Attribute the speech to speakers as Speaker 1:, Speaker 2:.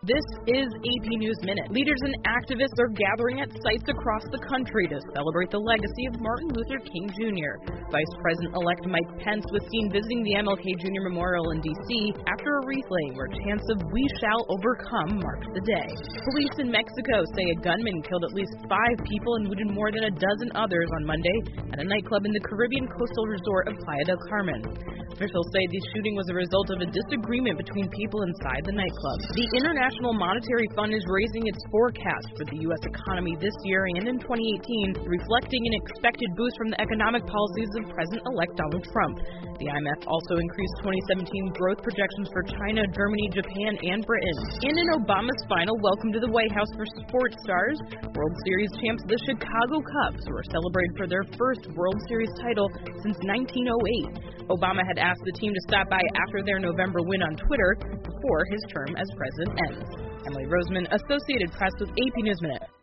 Speaker 1: This is AP News Minute. Leaders and activists are gathering at sites across the country to celebrate the legacy of Martin Luther King Jr. Vice President-elect Mike Pence was seen visiting the MLK Jr. Memorial in D.C. after a wreath laying where chants of "We shall overcome" marked the day. Police in Mexico say a gunman killed at least 5 people and wounded more than a dozen others on Monday at a nightclub in the Caribbean coastal resort of Playa del Carmen. Officials say the shooting was a result of a disagreement between people inside the nightclub. The International Monetary Fund is raising its forecast for the U.S. economy this year and in 2018, reflecting an expected boost from the economic policies of President-elect Donald Trump. The IMF also increased 2017 growth projections for China, Germany, Japan, and Britain. And in Obama's final welcome to the White House for sports stars, World Series champs the Chicago Cubs were celebrated for their first World Series title since 1908. Obama had asked the team to stop by after their November win on Twitter before his term as president ends. Emily Roseman, Associated Press with AP News Minute.